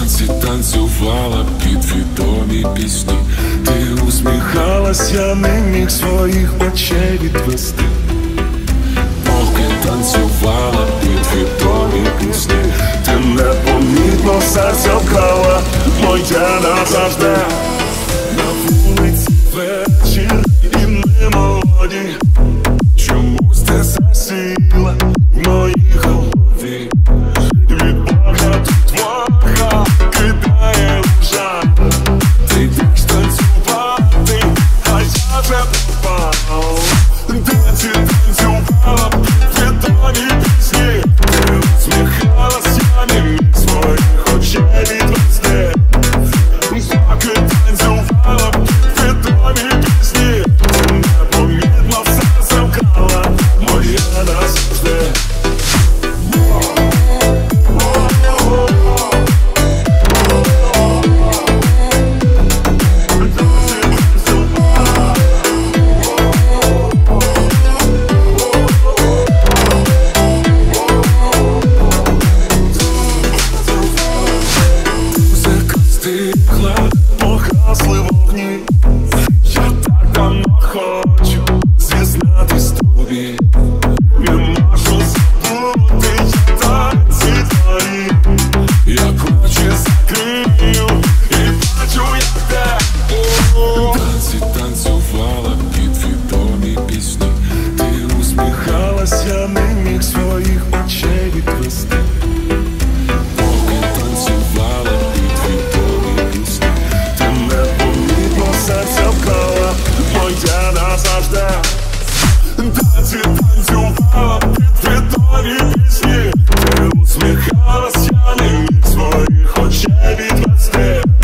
танці танцювала під відомі пісні. Ти усміхалась, я не міг своїх очей відвести. Поки танцювала під відомі пісні, ти непомітно серця вкрала моє назавжди. На вулиці вечір і не молоді, чомусь ти засіла в моїй голові. Від погляду твого кидає лужа. Ти йдеш танцювати, а я вже попав. Танці танцювала під відомі пісні. Ти усміхалась, я не міг своїх очей відвести. Поки танцювала під відомі пісні, ти непомітно серце вкрала моє назавжди. Погасли вогні, я так давно хочу зізнатись тобі. Не можу забути, я танці твої. Я очі закрию і бачу, як те. Танці танцювала під відомі пісні. Ти усміхалась, я не міг своїх очей відвести. Поки танцювала під відомі пісні, ти непомітно серця вкрала моє назавжди. Танці танцювала під відомі пісні. Ти усміхалась, я не міг своїх очей відвести.